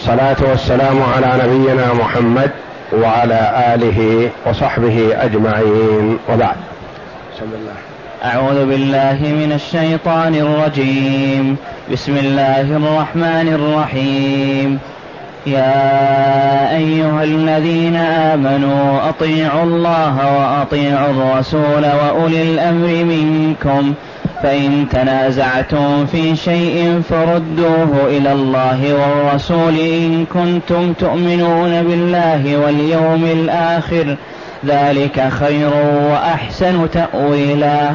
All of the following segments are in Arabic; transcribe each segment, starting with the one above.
والصلاة والسلام على نبينا محمد وعلى آله وصحبه أجمعين، وبعد. بسم الله. أعوذ بالله من الشيطان الرجيم. بسم الله الرحمن الرحيم. يا أيها الذين آمنوا أطيعوا الله وأطيعوا الرسول وأولي الأمر منكم، فإن تنازعتم في شيء فردوه إلى الله والرسول إن كنتم تؤمنون بالله واليوم الآخر، ذلك خير وأحسن تأويلا.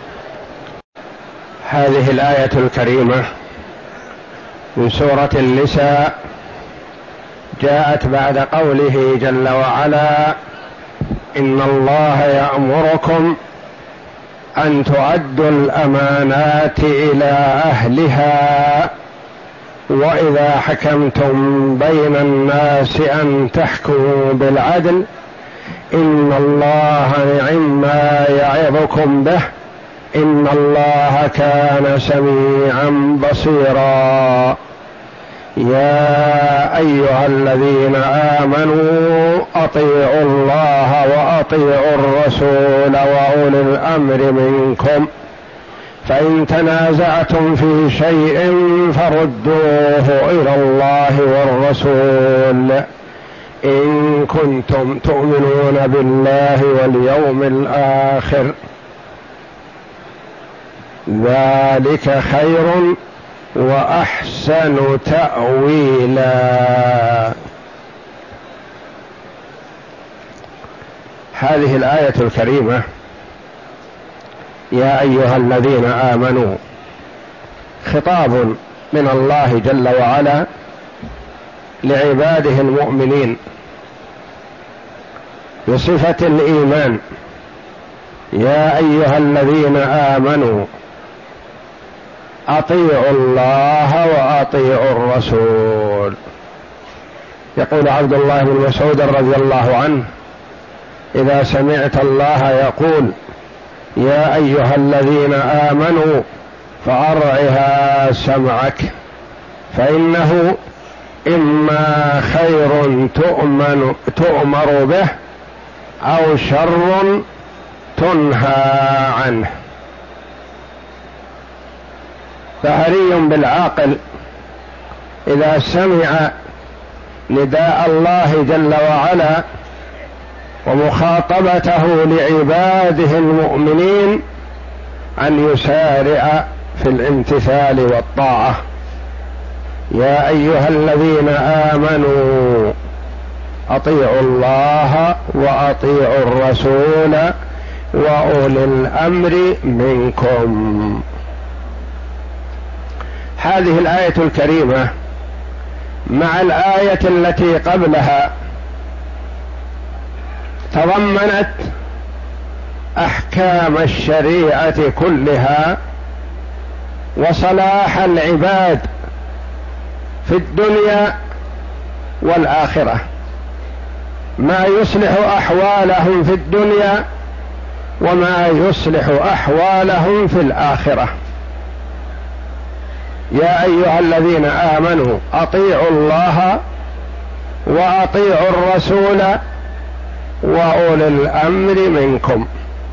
هذه الآية الكريمة من سورة النساء جاءت بعد قوله جل وعلا: إن الله يأمركم أن تؤدوا الأمانات إلى أهلها وإذا حكمتم بين الناس أن تحكموا بالعدل إن الله نعما يعظكم به إن الله كان سميعا بصيرا. يا أيها الذين آمنوا أطيعوا الله وأطيعوا الرسول وأولي الأمر منكم، فإن تنازعتم في شيء فردوه إلى الله والرسول إن كنتم تؤمنون بالله واليوم الآخر، ذلك خير وأحسن تأويلا. هذه الآية الكريمة يا أيها الذين آمنوا خطاب من الله جل وعلا لعباده المؤمنين بصفة الإيمان. يا أيها الذين آمنوا أطيعوا الله وأطيعوا الرسول. يقول عبد الله بن مسعود رضي الله عنه: إذا سمعت الله يقول يا أيها الذين آمنوا فأرعها سمعك، فإنه إما خير تؤمر به أو شر تنهى عنه. فهري بالعاقل إذا سمع نداء الله جل وعلا ومخاطبته لعباده المؤمنين أن يسارع في الامتثال والطاعة. يا أيها الذين آمنوا أطيعوا الله وأطيعوا الرسول وأولي الأمر منكم. هذه الآية الكريمة مع الآية التي قبلها تضمنت أحكام الشريعة كلها وصلاح العباد في الدنيا والآخرة، ما يصلح أحوالهم في الدنيا وما يصلح أحوالهم في الآخرة. يا أيها الذين آمنوا أطيعوا الله وأطيعوا الرسول وأولي الأمر منكم.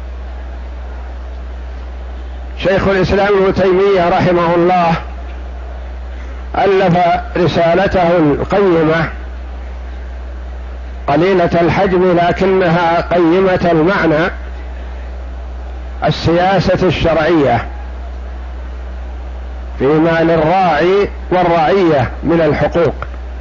شيخ الإسلام ابن تيمية رحمه الله ألف رسالته القيمة قليلة الحجم لكنها قيمة المعنى: السياسة الشرعية فيما للراعي والرعية من الحقوق.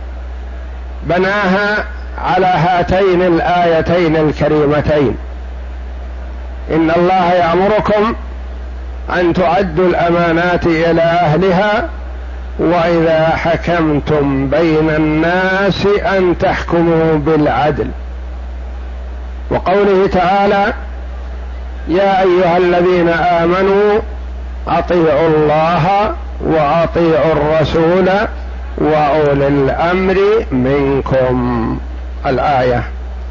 بناها على هاتين الآيتين الكريمتين: إن الله يأمركم أن تؤدوا الأمانات إلى أهلها وإذا حكمتم بين الناس أن تحكموا بالعدل. وقوله تعالى: يا أيها الذين آمنوا أطيعوا الله وأطيعوا الرسول وأولي الأمر منكم. الآية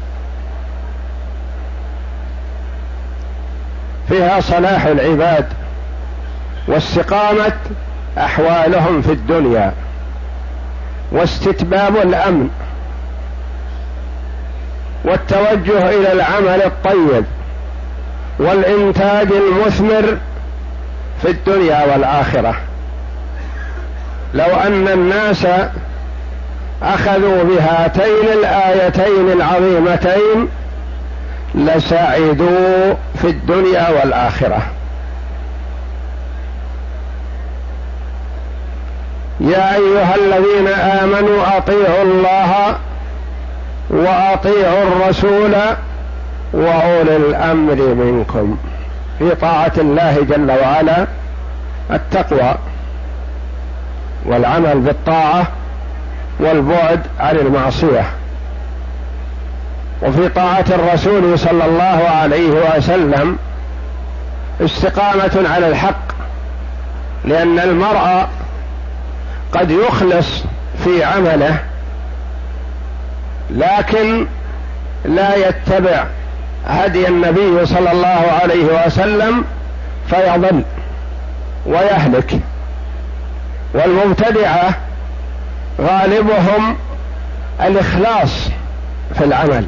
فيها صلاح العباد واستقامة أحوالهم في الدنيا، واستتباب الأمن والتوجه إلى العمل الطيب والإنتاج المثمر في الدنيا والآخرة. لو أن الناس أخذوا بهاتين الآيتين العظيمتين لسعدوا في الدنيا والآخرة. يا أيها الذين آمنوا أطيعوا الله وأطيعوا الرسول وأولي الأمر منكم. في طاعة الله جل وعلا التقوى والعمل بالطاعة والبعد عن المعصية، وفي طاعة الرسول صلى الله عليه وسلم استقامة على الحق، لأن المرء قد يخلص في عمله لكن لا يتبع هدي النبي صلى الله عليه وسلم فيضل ويهلك. والمبتدعة غالبهم الإخلاص في العمل،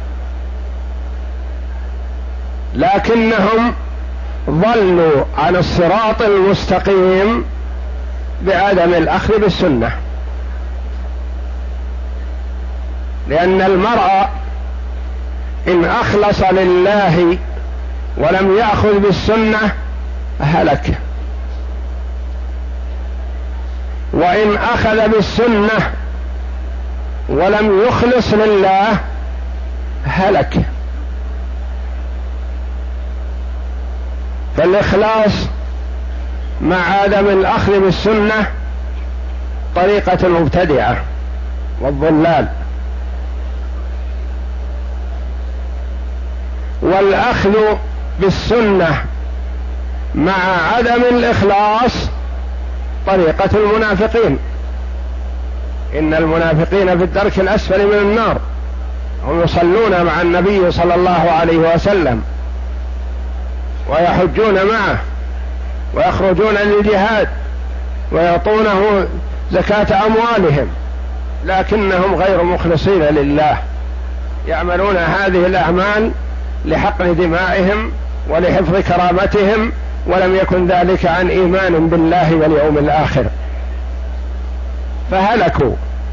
لكنهم ضلوا عن الصراط المستقيم بعدم الأخذ بالسنة، لأن المرء إن أخلص لله ولم يأخذ بالسنة هلك، وإن أخذ بالسنة ولم يخلص لله هلك. فالإخلاص مع عدم الأخذ بالسنة طريقة المبتدعة والضلال، والأخذ بالسنة مع عدم الإخلاص طريقة المنافقين. إن المنافقين في الدرك الأسفل من النار، هم يصلون مع النبي صلى الله عليه وسلم ويحجون معه ويخرجون للجهاد ويعطونه زكاة أموالهم، لكنهم غير مخلصين لله، يعملون هذه الأعمال لحقن دمائهم ولحفظ كرامتهم، ولم يكن ذلك عن إيمان بالله واليوم الآخر، فهلكوا.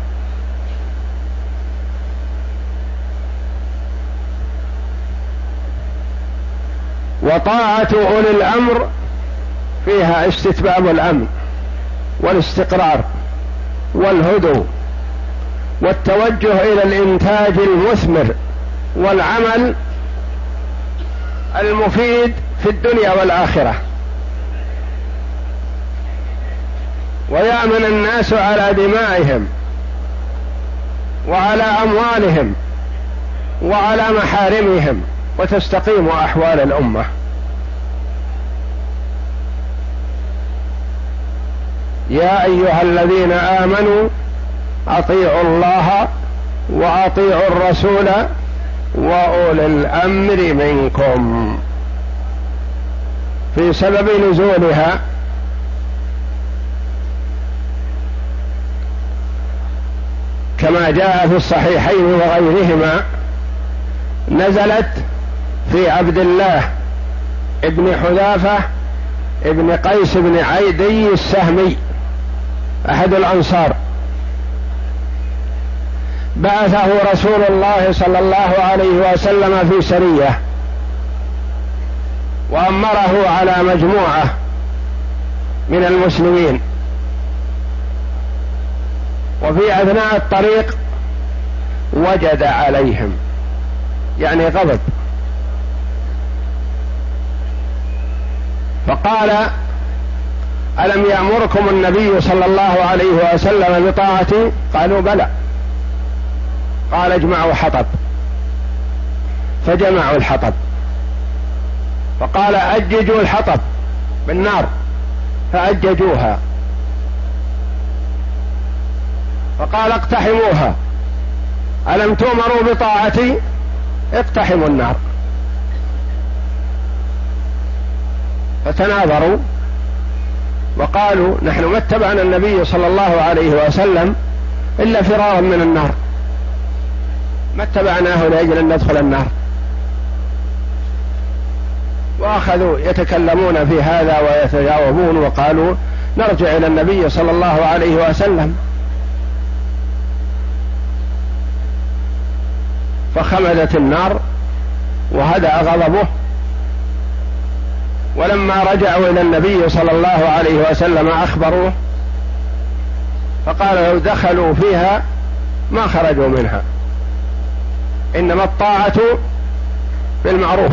وطاعة أولي الأمر فيها استتباب الأمن والاستقرار والهدوء والتوجه إلى الإنتاج المثمر والعمل المفيد في الدنيا والآخرة. ويأمن الناس على دمائهم وعلى أموالهم وعلى محارمهم، وتستقيم أحوال الأمة. يا أيها الذين آمنوا أطيعوا الله وأطيعوا الرسول وأولي الأمر منكم. في سبب نزولها كما جاء في الصحيحين وغيرهما، نزلت في عبد الله ابن حذافة ابن قيس بن عيدي السهمي أحد الأنصار، بعثه رسول الله صلى الله عليه وسلم في سرية وأمره على مجموعة من المسلمين، وفي أثناء الطريق وجد عليهم، يعني غضب، فقال: ألم يأمركم النبي صلى الله عليه وسلم بطاعتي؟ قالوا: بلى. قال: اجمعوا حطب، فجمعوا الحطب، فقال: أججوا الحطب بالنار، فأججوها، فقال: اقتحموها، ألم تؤمروا بطاعتي؟ اقتحموا النار. فتناظروا وقالوا: نحن ما اتبعنا النبي صلى الله عليه وسلم إلا فرارا من النار، ما اتبعناه لأجل أن ندخل النار. وأخذوا يتكلمون في هذا ويتجاوبون، وقالوا نرجع إلى النبي صلى الله عليه وسلم. فخمدت النار وهدأ غضبه. ولما رجعوا إلى النبي صلى الله عليه وسلم أخبروه، فقال لو دخلوا فيها ما خرجوا منها، إنما الطاعة بالمعروف،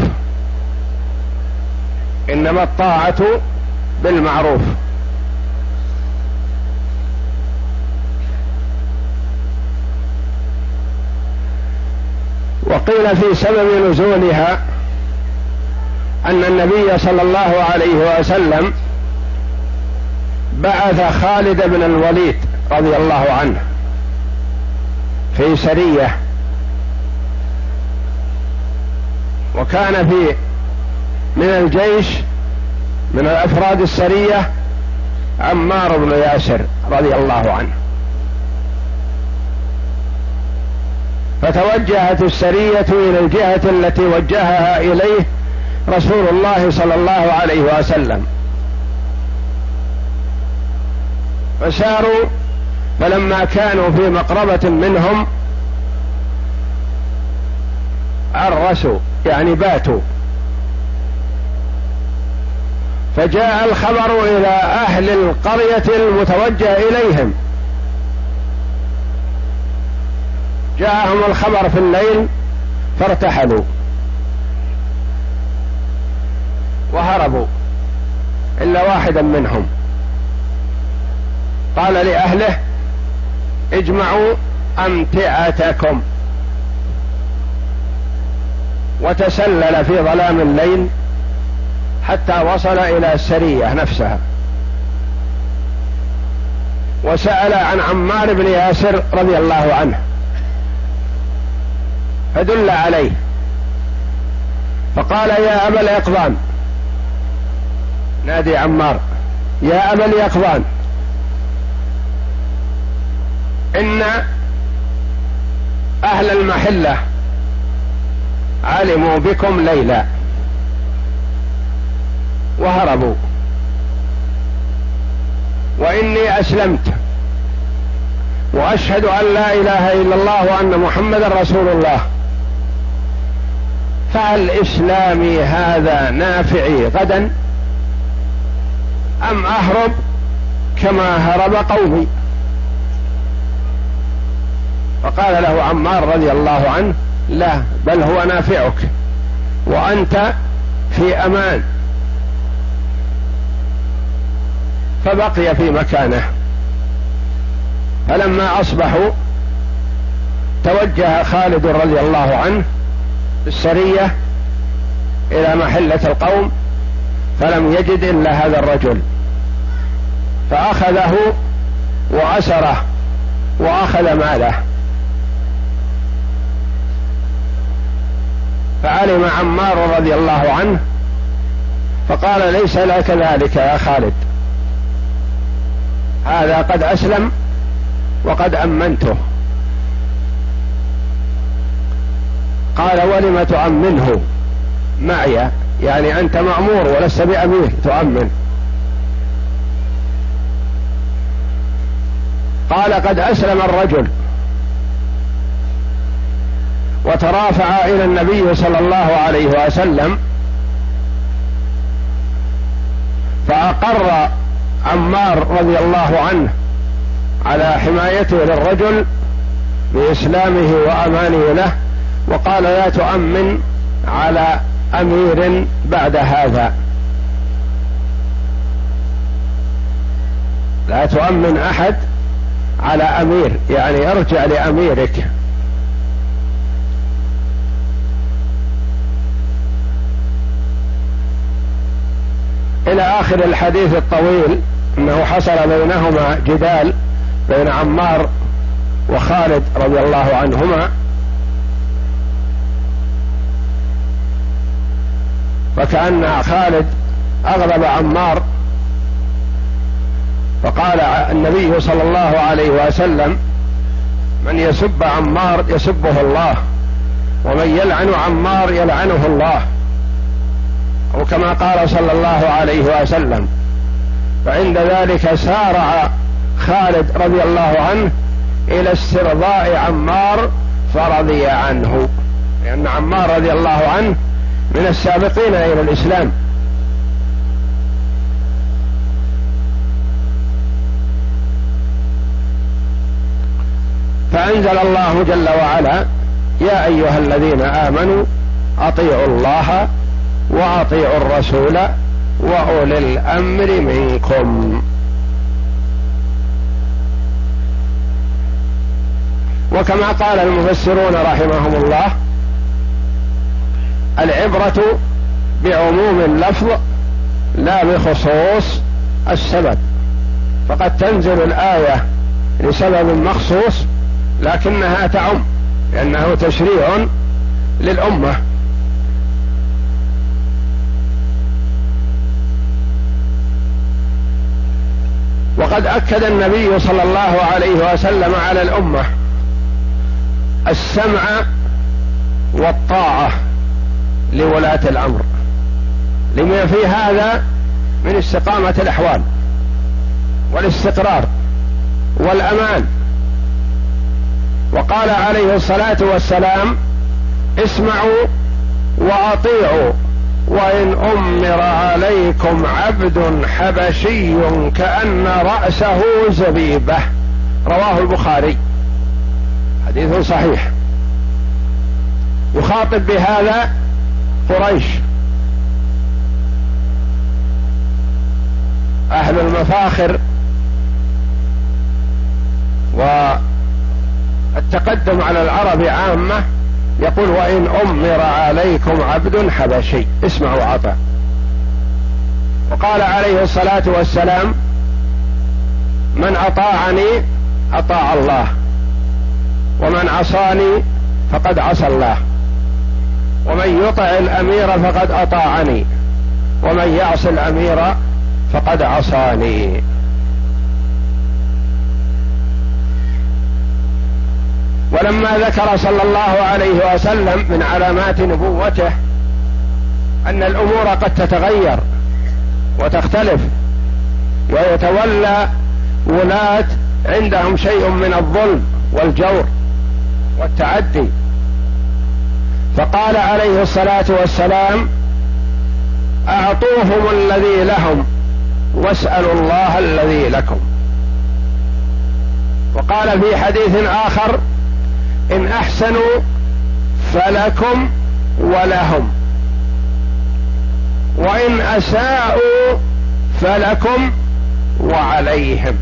إنما الطاعة بالمعروف. وقيل في سبب نزولها أن النبي صلى الله عليه وسلم بعث خالد بن الوليد رضي الله عنه في سرية، وكان في من الجيش من الأفراد السرية عمار بن ياسر رضي الله عنه. فتوجهت السرية إلى الجهة التي وجهها إليه رسول الله صلى الله عليه وسلم، فساروا، فلما كانوا في مقربة منهم عرسوا يعني باتوا، فجاء الخبر إلى أهل القرية المتوجه إليهم، جاءهم الخبر في الليل فارتحلوا وهربوا إلا واحدا منهم. قال لأهله اجمعوا أمتعتكم، وتسلل في ظلام الليل حتى وصل إلى السرية نفسها، وسأل عن عمار بن ياسر رضي الله عنه فدل عليه، فقال يا أبا اليقظان، نادي عمار يا أبا اليقظان، إن أهل المحلة علموا بكم ليلا وهربوا، وإني أسلمت وأشهد أن لا إله إلا الله وأن محمدا رسول الله، فهل إسلامي هذا نافعي غدا أم أهرب كما هرب قومي؟ فقال له عمار رضي الله عنه لا، بل هو نافعك وأنت في أمان. فبقي في مكانه. فلما أصبحوا توجه خالد رضي الله عنه بالسرية إلى محلة القوم، فلم يجد إلا هذا الرجل، فأخذه وأسره وأخذ ماله. فعلم عمار رضي الله عنه فقال ليس لك ذلك يا خالد، هذا قد أسلم وقد أمنته. قال ولم تؤمنه معي؟ يعني أنت مأمور ولست بأمير تؤمن. قال قد أسلم الرجل، وترافع إلى النبي صلى الله عليه وسلم، فأقر عمار رضي الله عنه على حمايته للرجل بإسلامه وأمانه له، وقال لا تؤمن على أمير بعد هذا، لا تؤمن أحد على أمير، يعني ارجع لأميرك. إلى آخر الحديث الطويل أنه حصل بينهما جدال بين عمار وخالد رضي الله عنهما، فكأن خالد أغضب عمار، فقال النبي صلى الله عليه وسلم من يسب عمار يسبه الله، ومن يلعن عمار يلعنه الله، أو كما قال صلى الله عليه وسلم. فعند ذلك سارع خالد رضي الله عنه إلى استرضاء عمار فرضي عنه، لأن عمار رضي الله عنه من السابقين إلى الإسلام. فأنزل الله جل وعلا: يا أيها الذين آمنوا أطيعوا الله وأطيعوا الرسول وأولي الأمر منكم. وكما قال المفسرون رحمهم الله: العبرة بعموم اللفظ لا بخصوص السبب، فقد تنزل الآية لسبب مخصوص لكنها تعم، لأنه تشريع للأمة. وقد أكد النبي صلى الله عليه وسلم على الأمة السمع والطاعة لولاة الأمر، لما في هذا من استقامة الأحوال والاستقرار والأمان. وقال عليه الصلاة والسلام: اسمعوا وأطيعوا وإن أمر عليكم عبد حبشي كأن رأسه زبيبة. رواه البخاري، حديث صحيح. يخاطب بهذا قريش، أهل المفاخر والتقدم على العرب عامة، يقول: وإن أمر عليكم عبد حبشي اسمعوا وأطيعوا. وقال عليه الصلاة والسلام: من أطاعني أطاع الله، ومن عصاني فقد عصى الله، ومن يطع الأمير فقد أطاعني، ومن يعص الأمير فقد عصاني. ولما ذكر صلى الله عليه وسلم من علامات نبوته أن الأمور قد تتغير وتختلف، ويتولى ولاة عندهم شيء من الظلم والجور والتعدي، فقال عليه الصلاة والسلام: أعطوهم الذي لهم واسألوا الله الذي لكم. وقال في حديث آخر: إن أحسنوا فلكم ولهم، وإن أساءوا فلكم وعليهم.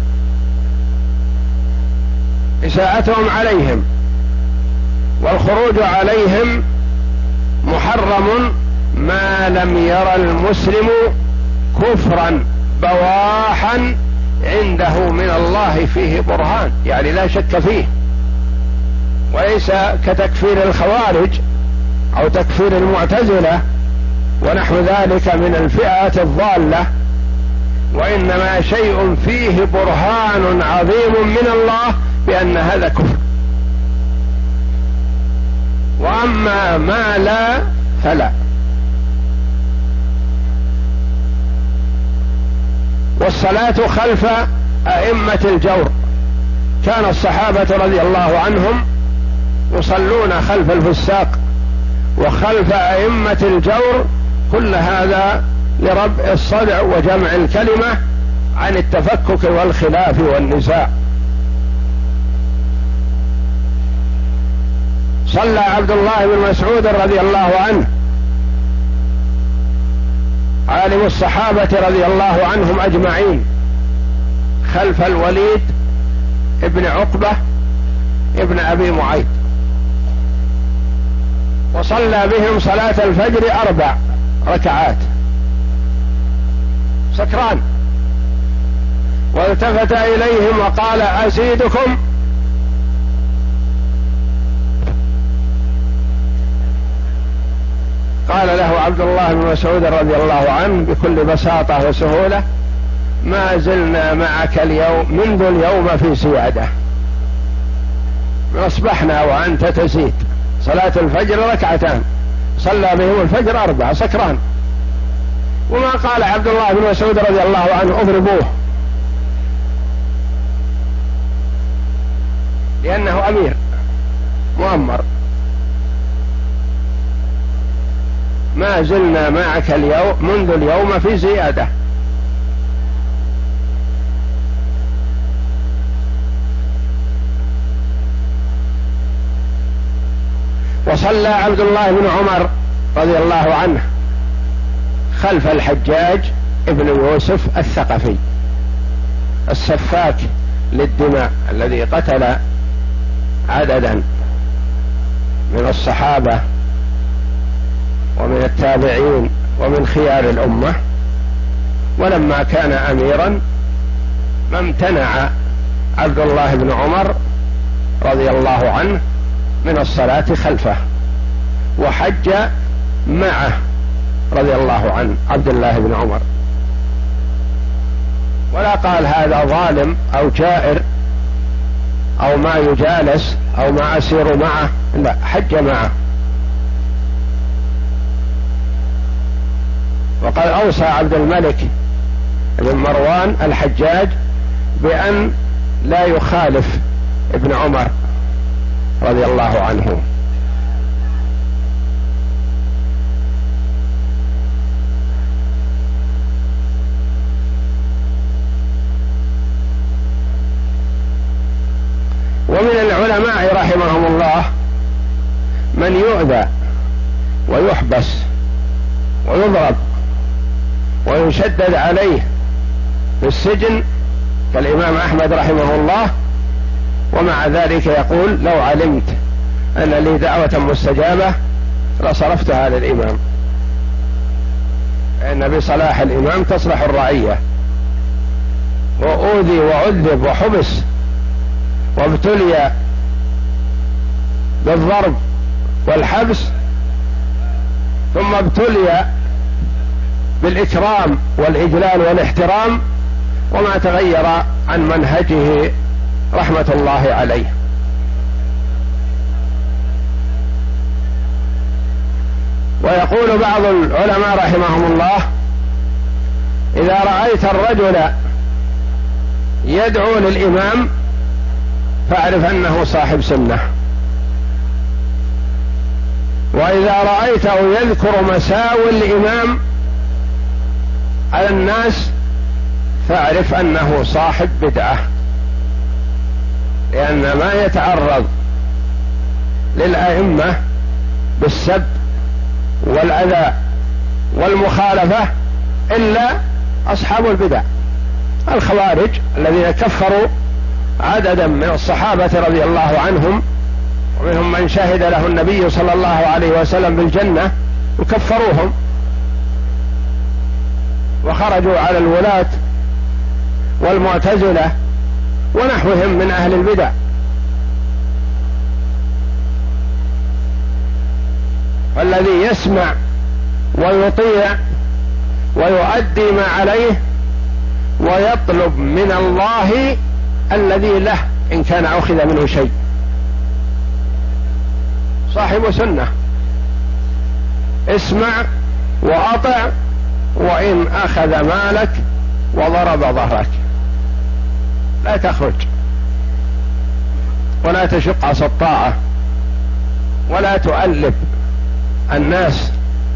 إساءتهم عليهم والخروج عليهم محرم ما لم ير المسلم كفرا بواحا عنده من الله فيه برهان، يعني لا شك فيه، وليس كتكفير الخوارج أو تكفير المعتزلة ونحو ذلك من الفئات الضالة، وإنما شيء فيه برهان عظيم من الله بأن هذا كفر. وأما ما لا فلا. والصلاة خلف أئمة الجور، كان الصحابة رضي الله عنهم يصلون خلف الفساق وخلف أئمة الجور، كل هذا لرفع الصدع وجمع الكلمة عن التفكك والخلاف والنزاع. صلى عبد الله بن مسعود رضي الله عنه عالم الصحابة رضي الله عنهم أجمعين خلف الوليد ابن عقبة ابن أبي معيط، وصلى بهم صلاة الفجر 4 ركعات سكران، والتفت إليهم وقال: أزيدكم؟ قال له عبد الله بن مسعود رضي الله عنه بكل بساطة وسهولة: ما زلنا معك اليوم منذ اليوم في سيادة. أصبحنا وأنت تزيد صلاة الفجر ركعتان، صلى بهم الفجر 4 سكران. وما قال عبد الله بن مسعود رضي الله عنه اضربوه، لأنه أمير مؤمر. ما زلنا معك اليوم منذ اليوم في زيادة. وصلى عبد الله بن عمر رضي الله عنه خلف الحجاج ابن يوسف الثقفي السفاك للدماء الذي قتل عددا من الصحابة ومن التابعين ومن خيار الأمة. ولما كان أميرا ما امتنع عبد الله بن عمر رضي الله عنه من الصلاة خلفه، وحج معه رضي الله عنه عبد الله بن عمر، ولا قال هذا ظالم أو جائر أو ما يجالس أو ما أسير معه، لا، حج معه. وقد أوصى عبد الملك بن مروان الحجاج بأن لا يخالف ابن عمر رضي الله عنه. ومن العلماء رحمهم الله من يؤذى ويحبس ويضرب ويشدد عليه في السجن كالإمام أحمد رحمه الله، ومع ذلك يقول لو علمت أن لي دعوة مستجابة لصرفتها للإمام، لأن بصلاح الإمام تصلح الرعية. وأوذي وعذب وحبس وابتلي بالضرب والحبس، ثم ابتلي بالإكرام والإجلال والاحترام، وما تغير عن منهجه رحمة الله عليه. ويقول بعض العلماء رحمهم الله إذا رأيت الرجل يدعو للإمام فاعرف أنه صاحب سنة، وإذا رأيته يذكر مساوي الإمام على الناس فاعرف أنه صاحب بدعة، لأن ما يتعرض للأئمة بالسب والأذى والمخالفة إلا أصحاب البدع، الخوارج الذين كفروا عددا من الصحابة رضي الله عنهم، ومنهم من شهد له النبي صلى الله عليه وسلم بالجنة وكفروهم وخرجوا على الولاة والمعتزلة ونحوهم من أهل البدع. والذي يسمع ويطيع ويؤدي ما عليه ويطلب من الله الذي له إن كان أخذ منه شيء صاحب سنة. اسمع وأطع وإن أخذ مالك وضرب ظهرك، لا تخرج ولا تشق عصا الطاعة ولا تؤلب الناس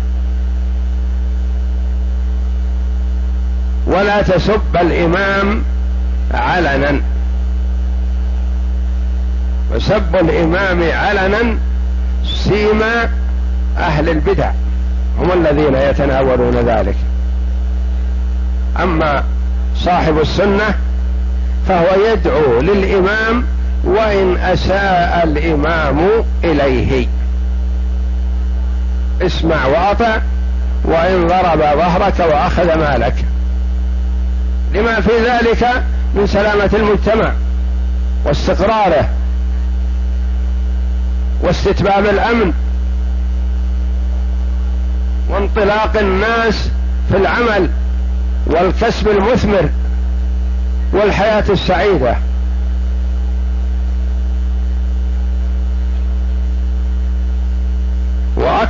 ولا تسب الإمام علنا. وسب الإمام علنا سيما أهل البدع، هم الذين يتناولون ذلك. أما صاحب السنة فهو يدعو للإمام وإن أساء الإمام إليه، اسمع وأطع وإن ضرب ظهرك وأخذ مالك، لما في ذلك من سلامة المجتمع واستقراره واستتباب الأمن وانطلاق الناس في العمل والكسب المثمر والحياة السعيدة.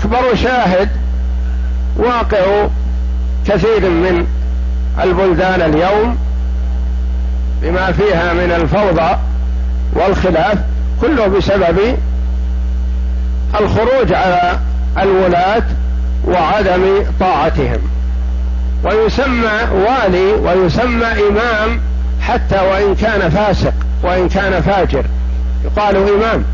وأكبر شاهد واقع كثير من البلدان اليوم بما فيها من الفوضى والخلاف، كله بسبب الخروج على الولاة وعدم طاعتهم. ويسمى والي ويسمى إمام حتى وإن كان فاسق وإن كان فاجر، يقال إمام.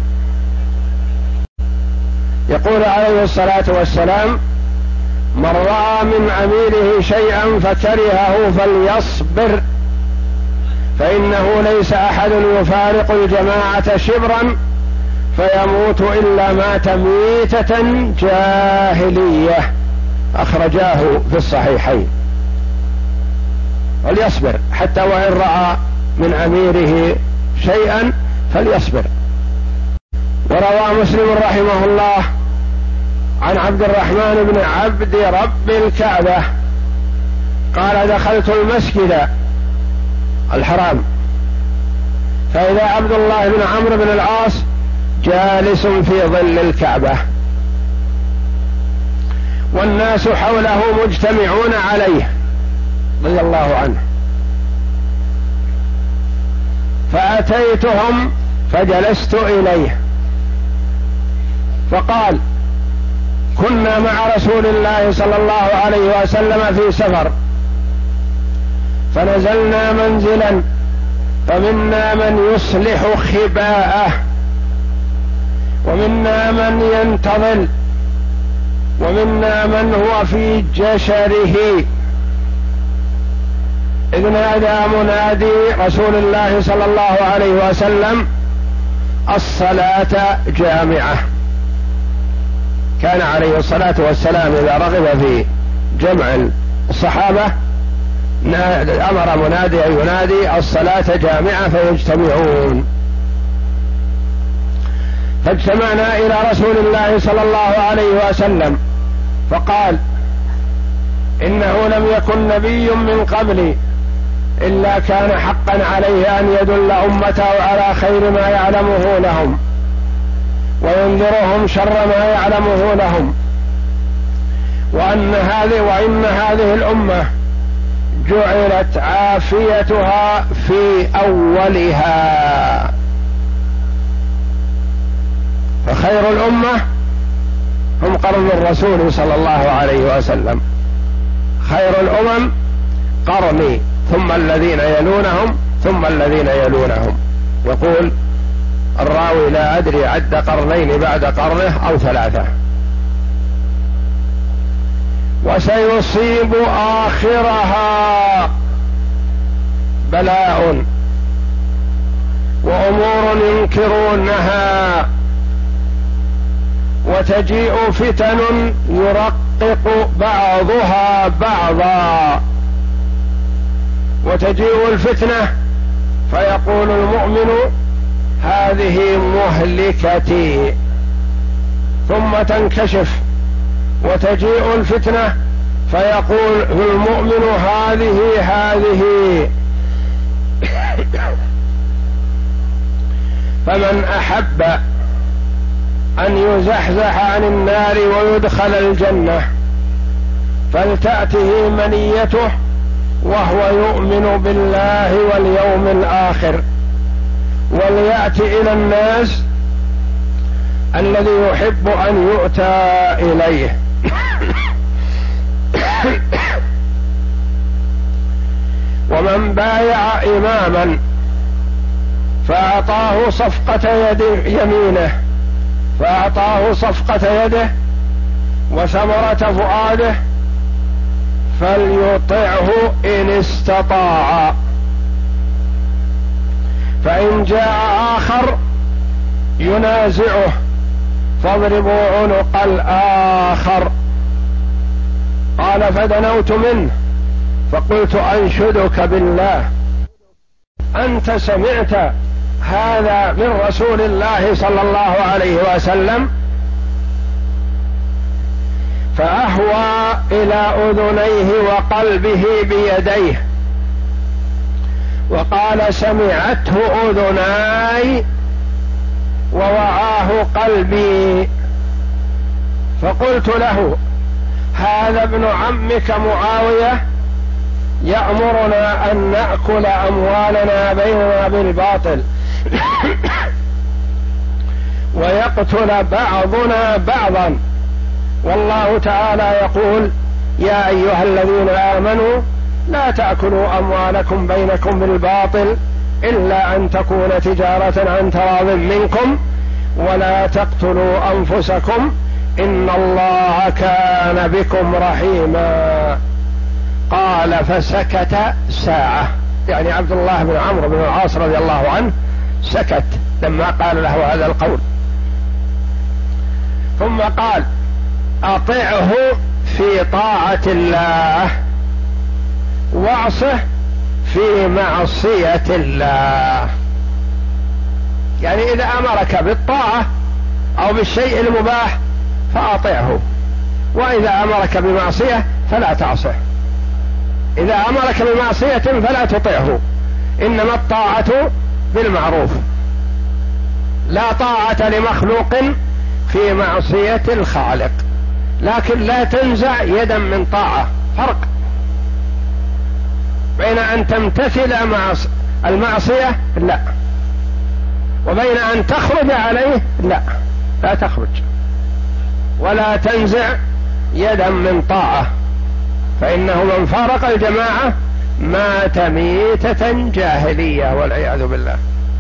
يقول عليه الصلاة والسلام: من رأى من أميره شيئا فكرهه فليصبر، فإنه ليس أحد يفارق الجماعة شبرا فيموت إلا مات ميتة جاهلية، أخرجاه في الصحيحين. فليصبر حتى وإن رأى من أميره شيئا فليصبر. وروى مسلم رحمه الله عن عبد الرحمن بن عبد رب الكعبة قال: دخلت المسجد الحرام فإذا عبد الله بن عمرو بن العاص جالس في ظل الكعبة والناس حوله مجتمعون عليه رضي الله عنه، فأتيتهم فجلست إليه فقال: كنا مع رسول الله صلى الله عليه وسلم في سفر فنزلنا منزلا فمنا من يصلح خباءه ومنا من ينتظل ومنا من هو في جشره، إذ نادى منادي رسول الله صلى الله عليه وسلم: الصلاة جامعة. كان عليه الصلاة والسلام إذا رغب في جمع الصحابة أمر منادي أن ينادي: الصلاة جامعة، فيجتمعون. فاجتمعنا إلى رسول الله صلى الله عليه وسلم فقال: إنه لم يكن نبي من قبلي إلا كان حقا عليه أن يدل أمته على خير ما يعلمه لهم وينذرهم شر ما يعلمه لهم، وإن هذه الأمة جعلت عافيتها في أولها. فخير الأمة هم قرن الرسول صلى الله عليه وسلم، خير الأمم قرني ثم الذين يلونهم ثم الذين يلونهم. يقول الراوي: لا أدري عد قرنين بعد قرنه أو ثلاثة. وسيصيب آخرها بلاء وأمور ينكرونها وتجيء فتن يرقق بعضها بعضا. وتجيء الفتنة فيقول المؤمن: هذه مهلكتي، ثم تنكشف وتجيء الفتنة فيقول المؤمن: هذه. فمن أحب أن يزحزح عن النار ويدخل الجنة فلتأته منيته وهو يؤمن بالله واليوم الآخر، وليأت إلى الناس الذي يحب أن يؤتى إليه. ومن بايع إماما فأعطاه صفقة يمينه فأعطاه صفقة يده وثمرة فؤاده فليطعه إن استطاع، فإن جاء آخر ينازعه فاضربوا عنق الآخر. قال: فدنوت منه فقلت: أنشدك بالله أنت سمعت هذا من رسول الله صلى الله عليه وسلم؟ فأهوى إلى أذنيه وقلبه بيديه وقال: سمعته أذناي ووعاه قلبي. فقلت له: هذا ابن عمك معاوية يأمرنا أن نأكل أموالنا بيننا بالباطل ويقتل بعضنا بعضا، والله تعالى يقول: يا أيها الذين آمنوا لا تأكلوا أموالكم بينكم بالباطل إلا أن تكون تجارة عن تراض منكم ولا تقتلوا أنفسكم إن الله كان بكم رحيما. قال: فسكت ساعة، يعني عبد الله بن عمرو بن العاص رضي الله عنه سكت لما قال له هذا القول، ثم قال: أطعه في طاعة الله واعصه في معصية الله. يعني إذا أمرك بالطاعة أو بالشيء المباح فأطعه، وإذا أمرك بمعصية فلا تعصه. إذا أمرك بمعصية فلا تطعه، إنما الطاعة بالمعروف، لا طاعة لمخلوق في معصية الخالق، لكن لا تنزع يدا من طاعة. فرق بين أن تمتثل المعصية لا، وبين أن تخرج عليه لا تخرج، ولا تنزع يدا من طاعة، فإنه من فارق الجماعة مات ميتة جاهلية والعياذ بالله.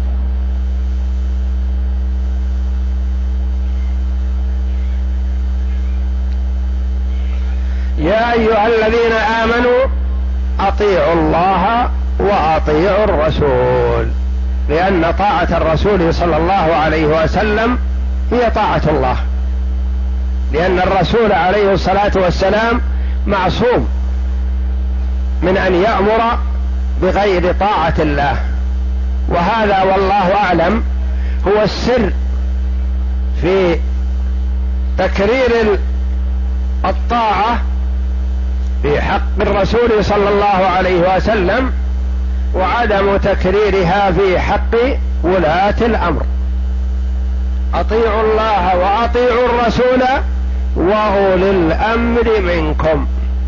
يا أيها الذين آمنوا أطيعوا الله وأطيعوا الرسول، لأن طاعة الرسول صلى الله عليه وسلم هي طاعة الله، لأن الرسول عليه الصلاة والسلام معصوم من أن يأمر بغير طاعة الله، وهذا والله أعلم هو السر في تكرير الطاعة في حق الرسول صلى الله عليه وسلم، وعدم تكريرها في حق ولاة الأمر. أطيعوا الله وأطيعوا الرسول وأولي الأمر منكم.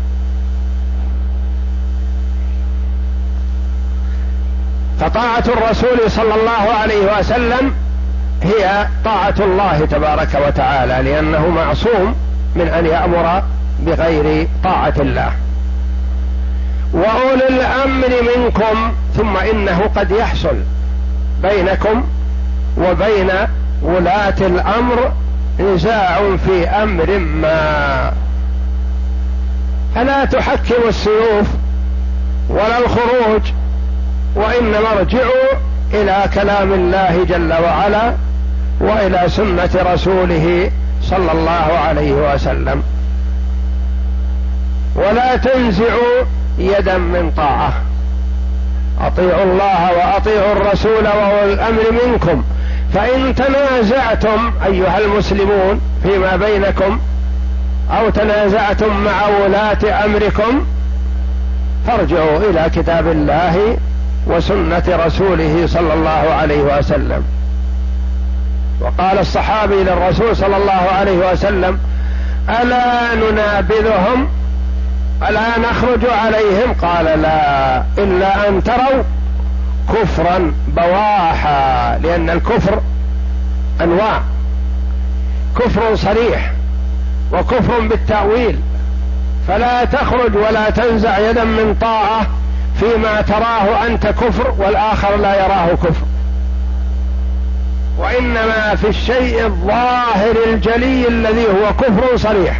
فطاعة الرسول صلى الله عليه وسلم هي طاعة الله تبارك وتعالى، لأنه معصوم من أن يأمر بغير طاعة الله. وأولي الأمر منكم، ثم إنه قد يحصل بينكم وبين ولاة الأمر نزاع في أمر ما، فلا تحكموا السيوف ولا الخروج، وإنما ارجعوا إلى كلام الله جل وعلا وإلى سنة رسوله صلى الله عليه وسلم، ولا تنزعوا يدا من طاعة. أطيعوا الله وأطيعوا الرسول وأولي الأمر منكم، فإن تنازعتم أيها المسلمون فيما بينكم أو تنازعتم مع ولاة أمركم فارجعوا إلى كتاب الله وسنة رسوله صلى الله عليه وسلم. وقال الصحابي للرسول صلى الله عليه وسلم: ألا ننابذهم، ألا نخرج عليهم؟ قال: لا، إلا أن تروا كفرا بواحا، لأن الكفر أنواع: كفر صريح وكفر بالتأويل، فلا تخرج ولا تنزع يدا من طاعة فيما تراه أنت كفر والآخر لا يراه كفر، وإنما في الشيء الظاهر الجلي الذي هو كفر صريح.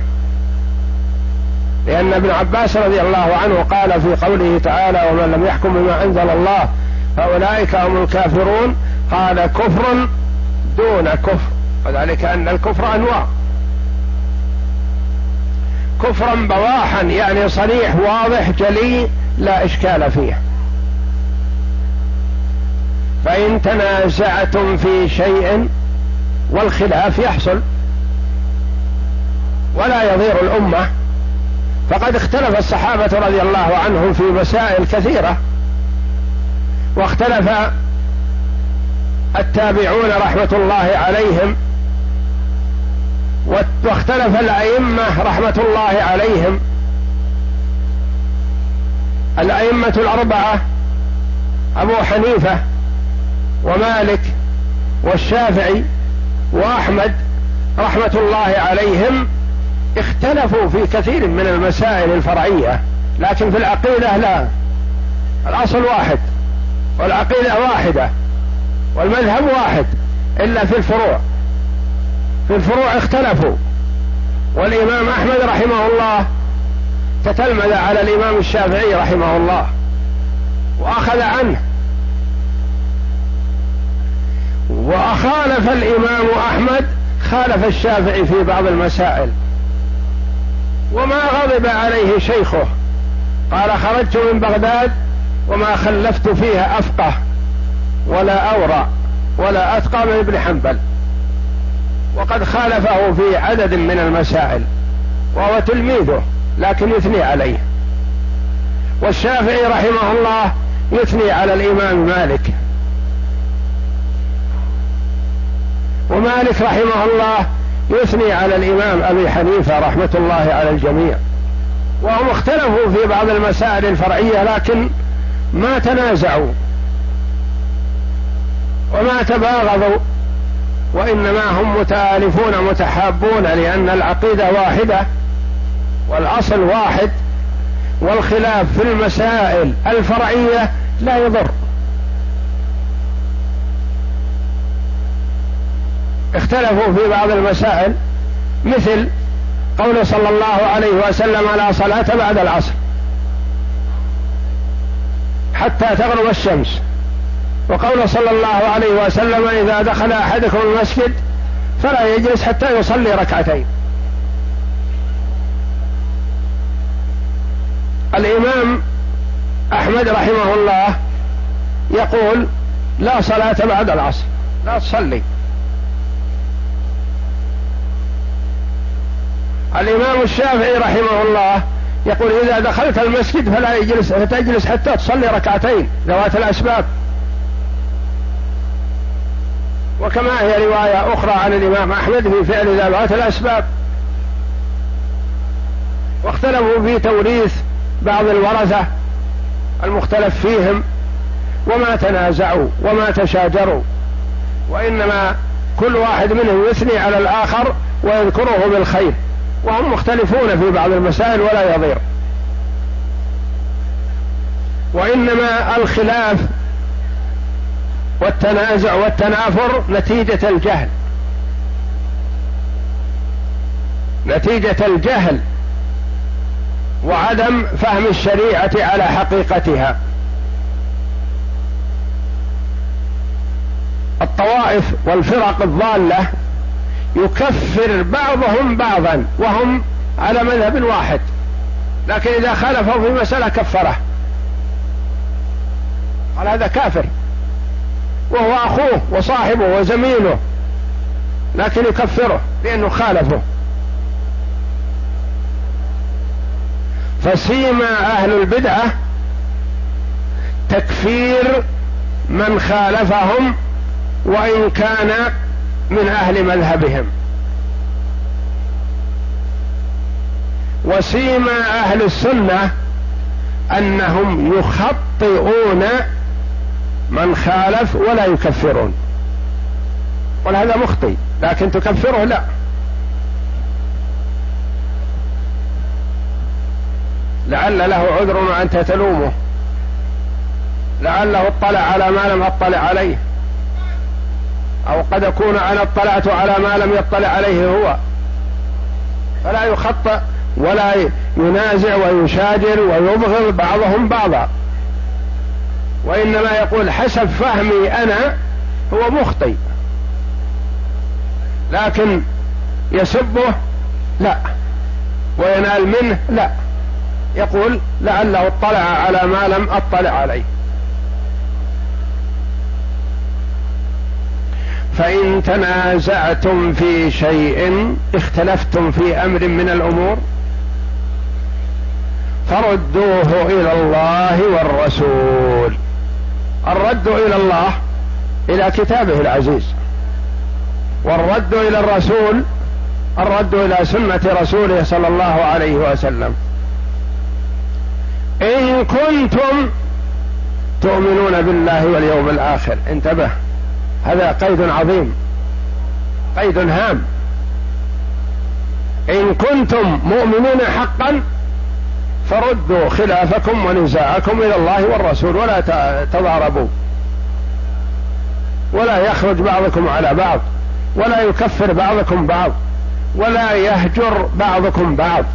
لأن ابن عباس رضي الله عنه قال في قوله تعالى: ومن لم يحكم بما أنزل الله فأولئك هم الكافرون، قال: كفر دون كفر، وذلك أن الكفر أنواع: كفرا بواحا يعني صريح واضح جلي لا إشكال فيه. فإن تنازعتم في شيء، والخلاف يحصل ولا يضير الأمة، فقد اختلف الصحابة رضي الله عنهم في مسائل كثيرة، واختلف التابعون رحمة الله عليهم واختلف الأئمة رحمة الله عليهم، الأئمة الأربعة أبو حنيفة ومالك والشافعي وأحمد رحمة الله عليهم اختلفوا في كثير من المسائل الفرعية، لكن في العقيدة لا، الأصل واحد والعقيدة واحدة والمذهب واحد، إلا في الفروع. في الفروع اختلفوا، والإمام أحمد رحمه الله تتلمذ على الإمام الشافعي رحمه الله وأخذ عنه، وأخالف الإمام أحمد خالف الشافعي في بعض المسائل، وما غضب عليه شيخه، قال خرجت من بغداد وما خلفت فيها أفقه ولا أورع ولا أتقى من ابن حنبل، وقد خالفه في عدد من المسائل وهو تلميذه لكن يثني عليه. والشافعي رحمه الله يثني على الإمام مالك، ومالك رحمه الله يثني على الإمام أبي حنيفة رحمة الله على الجميع، وهم اختلفوا في بعض المسائل الفرعية لكن ما تنازعوا وما تباغضوا، وإنما هم متآلفون متحابون، لأن العقيدة واحدة والأصل واحد، والخلاف في المسائل الفرعية لا يضر. اختلفوا في بعض المسائل، مثل قول صلى الله عليه وسلم لا صلاة بعد العصر حتى تغرب الشمس، وقول صلى الله عليه وسلم إذا دخل أحدكم المسجد فلا يجلس حتى يصلي ركعتين. الإمام أحمد رحمه الله يقول لا صلاة بعد العصر، لا تصلي. الإمام الشافعي رحمه الله يقول إذا دخلت المسجد فلا تجلس حتى تصلي ركعتين ذوات الأسباب. وكما هي رواية أخرى عن الإمام أحمد في فعل ذوات الأسباب. واختلفوا في توريث بعض الورثة المختلف فيهم، وما تنازعوا وما تشاجروا، وإنما كل واحد منهم يثني على الآخر ويذكره بالخير، وهم مختلفون في بعض المسائل ولا يضير. وإنما الخلاف والتنازع والتنافر نتيجة الجهل، نتيجة الجهل وعدم فهم الشريعة على حقيقتها. الطوائف والفرق الضالة يكفر بعضهم بعضا وهم على مذهب واحد، لكن إذا خالفوا في مسألة كفره، قال هذا كافر وهو أخوه وصاحبه وزميله، لكن يكفره لأنه خالفه. فسيما أهل البدعة تكفير من خالفهم وإن كان من أهل مذهبهم، وسيما أهل السنة أنهم يخطئون من خالف ولا يكفرون. قل هذا مخطئ لكن تكفره لا. لعل له عذر وأنت تلومه، لعله اطلع على ما لم اطلع عليه، أو قد أكون أنا اطلعت على ما لم يطلع عليه هو، فلا يخطئ ولا ينازع ويشاجر ويبغض بعضهم بعضا، وإنما يقول حسب فهمي أنا هو مخطئ، لكن يسبه لا وينال منه لا، يقول لعله اطلع على ما لم اطلع عليه. فإن تنازعتم في شيء، اختلفتم في أمر من الأمور، فردوه إلى الله والرسول. الرد إلى الله إلى كتابه العزيز، والرد إلى الرسول الرد إلى سنة رسوله صلى الله عليه وسلم. إن كنتم تؤمنون بالله واليوم الآخر، انتبه، هذا قيد عظيم، قيد هام. إن كنتم مؤمنين حقا فردوا خلافكم ونزاعكم إلى الله والرسول، ولا تضاربوا، ولا يخرج بعضكم على بعض، ولا يكفر بعضكم بعض، ولا يهجر بعضكم بعض.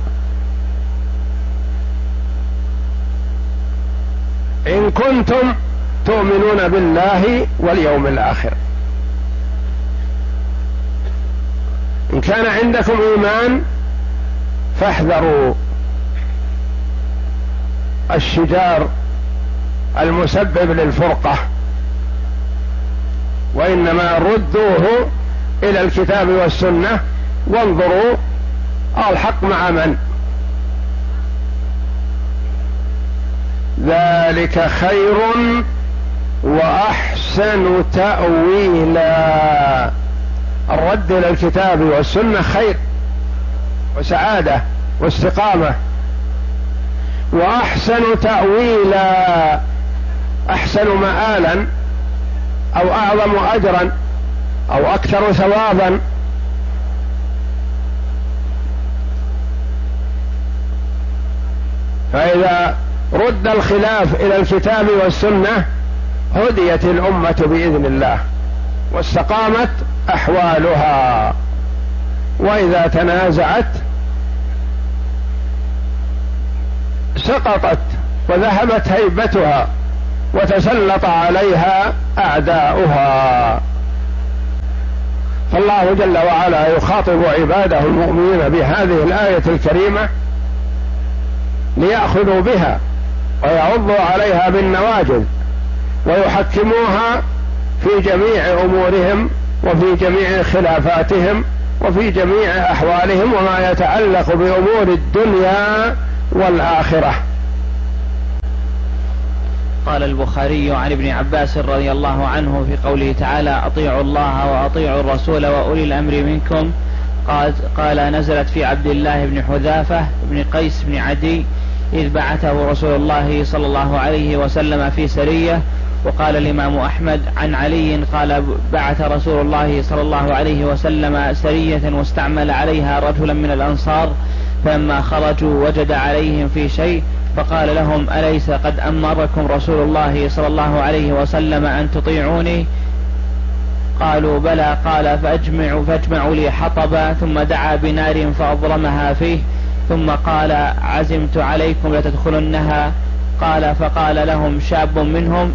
إن كنتم تؤمنون بالله واليوم الآخر. إن كان عندكم إيمان فاحذروا الشجار المسبب للفرقة، وإنما ردوه إلى الكتاب والسنة وانظروا الحق مع من، ذلك خير وأحسن تأويلا. الرد إلى الكتاب والسنة خير وسعادة واستقامة. وأحسن تأويلا، أحسن مآلا أو أعظم أجرا أو أكثر ثوابا. فإذا رد الخلاف إلى الكتاب والسنة هديت الأمة بإذن الله واستقامت أحوالها، وإذا تنازعت سقطت وذهبت هيبتها وتسلط عليها أعداؤها. فالله جل وعلا يخاطب عباده المؤمنين بهذه الآية الكريمة ليأخذوا بها ويعضوا عليها بالنواجذ ويحكموها في جميع أمورهم وفي جميع خلافاتهم وفي جميع أحوالهم وما يتعلق بأمور الدنيا والآخرة. قال البخاري عن ابن عباس رضي الله عنه في قوله تعالى: أطيعوا الله وأطيعوا الرسول وأولي الأمر منكم، قال نزلت في عبد الله بن حذافة بن قيس بن عدي إذ بعثه رسول الله صلى الله عليه وسلم في سرية. وقال الإمام أحمد عن علي قال: بعث رسول الله صلى الله عليه وسلم سرية واستعمل عليها رجلا من الأنصار، فلما خرجوا وجد عليهم في شيء فقال لهم: أليس قد أمركم رسول الله صلى الله عليه وسلم أن تطيعوني؟ قالوا: بلى. قال: فاجمعوا لي حطبا، ثم دعا بنار فأضرمها فيه، ثم قال: عزمت عليكم لتدخلنها. فقال لهم شاب منهم: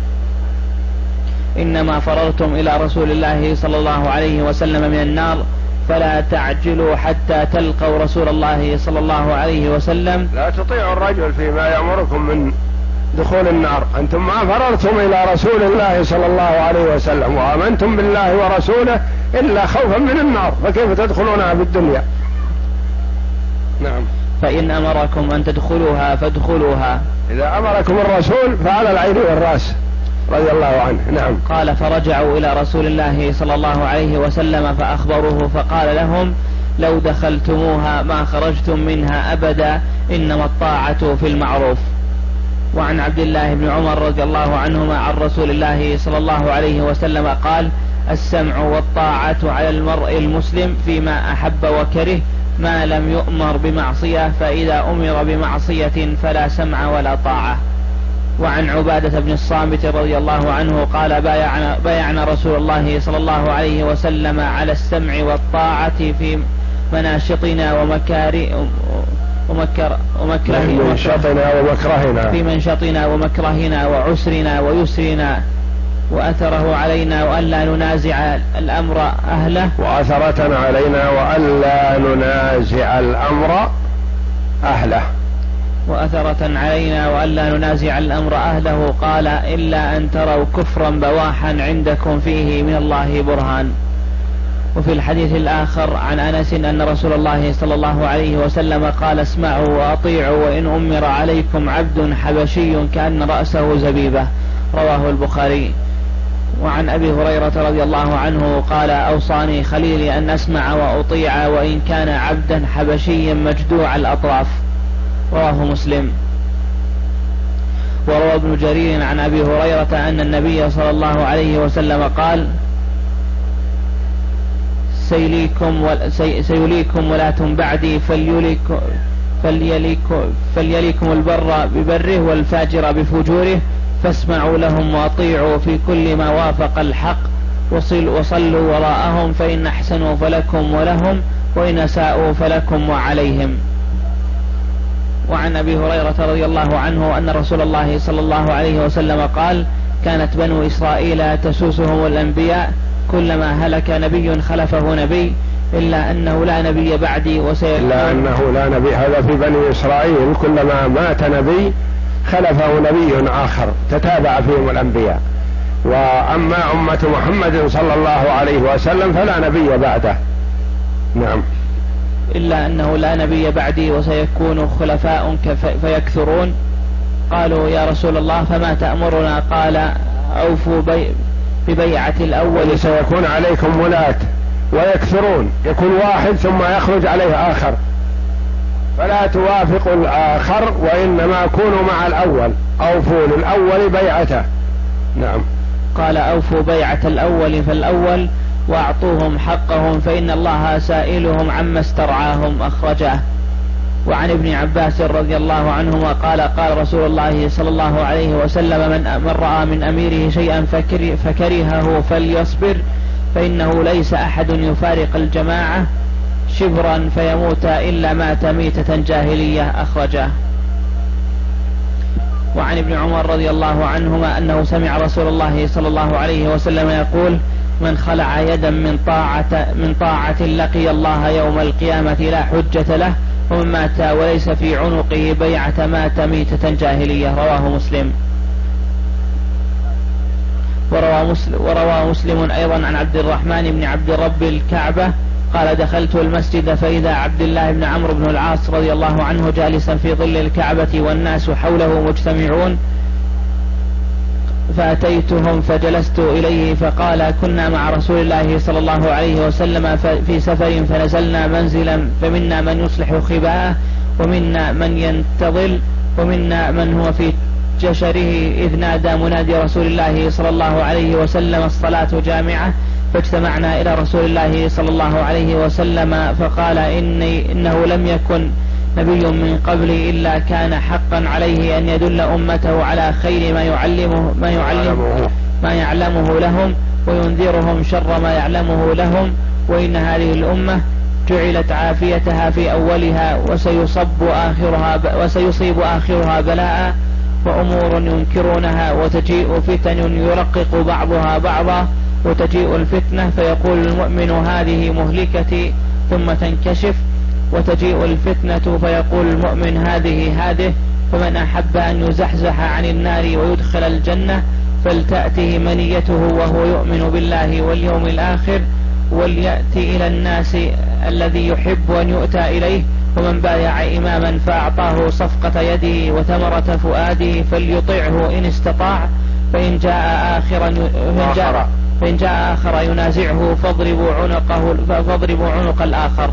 إنما فررتم إلى رسول الله صلى الله عليه وسلم من النار، فلا تعجلوا حتى تلقوا رسول الله صلى الله عليه وسلم. لا تطيعوا الرجل فيما يأمركم من دخول النار، أنتم ما فررتم إلى رسول الله صلى الله عليه وسلم وآمنتم بالله ورسوله إلا خوفا من النار، فكيف تدخلونها في الدنيا؟ نعم. فإن أمركم أن تدخلوها فادخلوها. إذا أمركم الرسول فعلى العين والرأس رضي الله عنه. نعم. قال: فرجعوا إلى رسول الله صلى الله عليه وسلم فأخبروه، فقال لهم: لو دخلتموها ما خرجتم منها أبدا، إنما الطاعة في المعروف. وعن عبد الله بن عمر رضي الله عنهما عن رسول الله صلى الله عليه وسلم قال: السمع والطاعة على المرء المسلم فيما أحب وكره ما لم يؤمر بمعصية، فإذا أمر بمعصية فلا سمع ولا طاعة. وعن عبادة بن الصامت رضي الله عنه قال: بايعنا رسول الله صلى الله عليه وسلم على السمع والطاعة في مناشطنا ومكرهنا وعسرنا ويسرنا، وأثره علينا وألا ننازع الأمر أهله. وأثرة علينا وألا ننازع الأمر أهله. وأثرة علينا وألا ننازع الأمر أهله. قال: إلا أن تروا كفرا بواحا عندكم فيه من الله برهان. وفي الحديث الآخر عن أنس أن رسول الله صلى الله عليه وسلم قال: اسمعوا وأطيعوا وإن أمر عليكم عبد حبشي كأن رأسه زبيبة. رواه البخاري. وعن أبي هريرة رضي الله عنه قال أوصاني خليلي أن أسمع وأطيع وإن كان عبدا حبشيا مجدوع الأطراف. رواه مسلم. وروى ابن جرير عن أبي هريرة أن النبي صلى الله عليه وسلم قال سيليكم ولاة بعدي فليليكم البر ببره والفاجر بفجوره، فاسمعوا لهم وأطيعوا في كل ما وافق الحق، وصلوا وراءهم، فإن أحسنوا فلكم ولهم، وإن أساءوا فلكم وعليهم. وعن أبي هريرة رضي الله عنه أن رسول الله صلى الله عليه وسلم قال كانت بنو إسرائيل تسوسهم الأنبياء، كلما هلك نبي خلفه نبي، إلا أنه لا نبي بعدي وسيكون. إلا أنه لا نبي، هذا في بني إسرائيل كلما مات نبي خلفه نبي آخر تتابع فيهم الأنبياء، وأما أمة محمد صلى الله عليه وسلم فلا نبي بعده. نعم. إلا أنه لا نبي بعدي وسيكون خلفاء فيكثرون. قالوا يا رسول الله فما تأمرنا؟ قال أوفوا ببيعة الأول. سيكون عليكم ولاة ويكثرون، يكون واحد ثم يخرج عليه آخر، فلا توافقوا الآخر وإنما كونوا مع الأول، أوفوا للأول بيعته. نعم. قال أوفوا بيعة الأول فالأول وأعطوهم حقهم فإن الله سائلهم عما استرعاهم. أخرجه. وعن ابن عباس رضي الله عنهما قال قال رسول الله صلى الله عليه وسلم من رأى من أميره شيئا فكرهه فليصبر، فإنه ليس أحد يفارق الجماعة شبرا فيموت إلا مات ميتة جاهلية. أخرجه. وعن ابن عمر رضي الله عنهما أنه سمع رسول الله صلى الله عليه وسلم يقول من خلع يدا من طاعة لقي الله يوم القيامة لا حجة له، ومن مات وليس في عنقه بيعة مات ميتة جاهلية. رواه مسلم. وروى مسلم أيضا عن عبد الرحمن بن عبد رب الكعبة قال دخلت المسجد فإذا عبد الله بن عمرو بن العاص رضي الله عنه جالسا في ظل الكعبة والناس حوله مجتمعون، فأتيتهم فجلست إليه فقال كنا مع رسول الله صلى الله عليه وسلم في سفر فنزلنا منزلا، فمنا من يصلح خباءه ومنا من ينتظل ومنا من هو في جشره، إذ نادى منادي رسول الله صلى الله عليه وسلم الصلاة جامعة، فاجتمعنا إلى رسول الله صلى الله عليه وسلم فقال إنه لم يكن نبي من قبلي إلا كان حقا عليه أن يدل أمته على خير ما يعلمه لهم وينذرهم شر ما يعلمه لهم، وإن هذه الأمة جعلت عافيتها في أولها وسيصيب آخرها بلاء وأمور ينكرونها، وتجيء فتن يرقق بعضها بعضا، وتجيء الفتنة فيقول المؤمن هذه مهلكتي ثم تنكشف، وتجيء الفتنة فيقول المؤمن هذه، فمن أحب أن يزحزح عن النار ويدخل الجنة فلتأته منيته وهو يؤمن بالله واليوم الآخر، وليأتي إلى الناس الذي يحب أن يؤتى إليه، ومن بايع إماما فأعطاه صفقة يده وثمرة فؤاده فليطعه إن استطاع، فإن جاء آخر ينازعه فاضربوا عنق الآخر.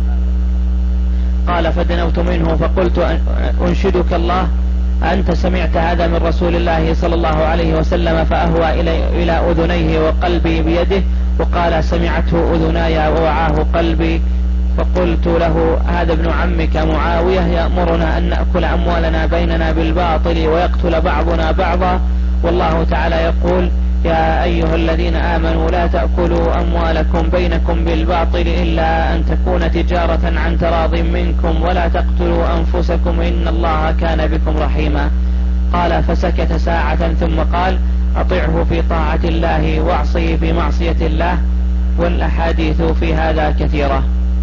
قال فدنوت منه فقلت أنشدك الله أنت سمعت هذا من رسول الله صلى الله عليه وسلم؟ فأهوى إلى أذنيه وقلبي بيده وقال سمعته أذناي ووعاه قلبي. فقلت له هذا ابن عمك معاوية يأمرنا أن نأكل أموالنا بيننا بالباطل ويقتل بعضنا بعضا، والله تعالى يقول يا أيها الذين آمنوا لا تأكلوا أموالكم بينكم بالباطل إلا أن تكون تجارة عن تراض منكم ولا تقتلوا أنفسكم إن الله كان بكم رحيما. قال فسكت ساعة ثم قال أطعه في طاعة الله واعصيه في معصية الله، والأحاديث في هذا كثيرة.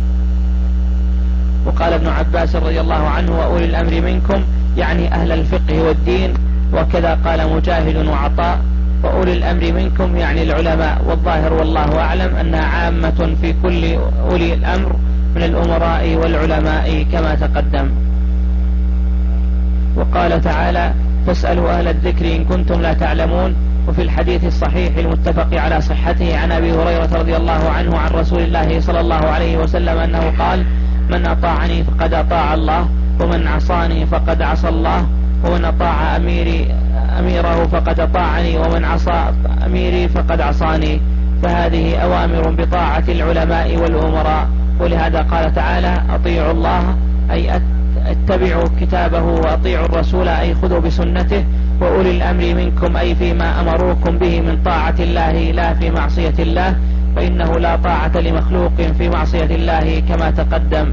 وقال ابن عباس رضي الله عنه وأولي الأمر منكم يعني أهل الفقه والدين، وكذا قال مجاهد وعطاء وأولي الأمر منكم يعني العلماء، والظاهر والله أعلم أنها عامة في كل أولي الأمر من الأمراء والعلماء كما تقدم. وقال تعالى فاسألوا أهل الذكر إن كنتم لا تعلمون. وفي الحديث الصحيح المتفق على صحته عن أبي هريرة رضي الله عنه عن رسول الله صلى الله عليه وسلم أنه قال: من أطاعني فقد أطاع الله، ومن عصاني فقد عصى الله، ومن أطاع أميره فقد أطاعني، ومن عصى أميري فقد عصاني. فهذه أوامر بطاعة العلماء والأمراء. ولهذا قال تعالى: أطيعوا الله أي اتبعوا كتابه، وأطيعوا الرسول أي خذوا بسنته، وأولي الأمر منكم أي فيما أمروكم به من طاعة الله لا في معصية الله، فإنه لا طاعة لمخلوق في معصية الله كما تقدم.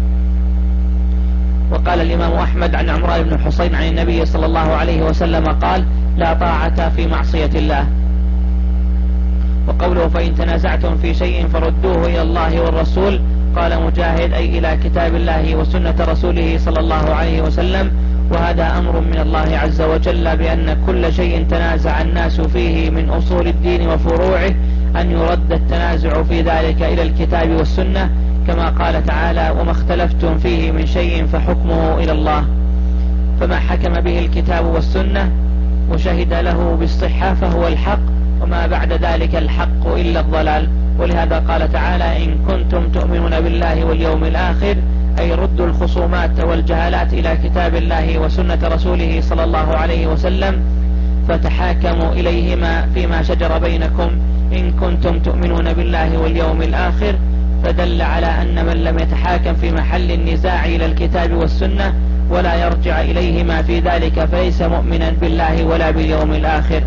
وقال الإمام أحمد عن عمران بن حسين عن النبي صلى الله عليه وسلم قال: لا طاعة في معصية الله. وقوله: فإن تنازعتم في شيء فردوه إلى الله والرسول، قال مجاهد: أي إلى كتاب الله وسنة رسوله صلى الله عليه وسلم. وهذا أمر من الله عز وجل بأن كل شيء تنازع الناس فيه من أصول الدين وفروعه أن يرد التنازع في ذلك إلى الكتاب والسنة، كما قال تعالى: وما اختلفتم فيه من شيء فحكمه إلى الله. فما حكم به الكتاب والسنة وشهد له بالصحة فهو الحق، وما بعد ذلك الحق إلا الضلال. ولهذا قال تعالى: إن كنتم تؤمنون بالله واليوم الآخر، أي ردوا الخصومات والجهالات إلى كتاب الله وسنة رسوله صلى الله عليه وسلم، فتحاكموا إليهما فيما شجر بينكم إن كنتم تؤمنون بالله واليوم الآخر. فدل على أن من لم يتحاكم في محل النزاع إلى الكتاب والسنة ولا يرجع إليهما في ذلك فليس مؤمنا بالله ولا باليوم الآخر.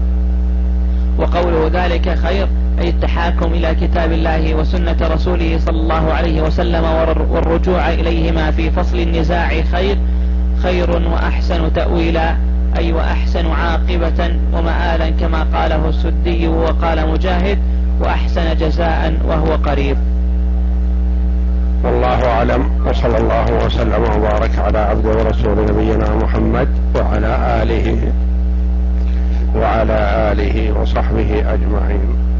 وقوله ذلك خير أي التحاكم إلى كتاب الله وسنة رسوله صلى الله عليه وسلم والرجوع إليهما في فصل النزاع خير وأحسن تأويلا، أي وأحسن عاقبة ومآلا، كما قاله السدي وقال مجاهد: وأحسن جزاء وهو قريب. والله أعلم، وصلى الله وسلم وبارك على عبده ورسول نبينا محمد وعلى آله وصحبه أجمعين.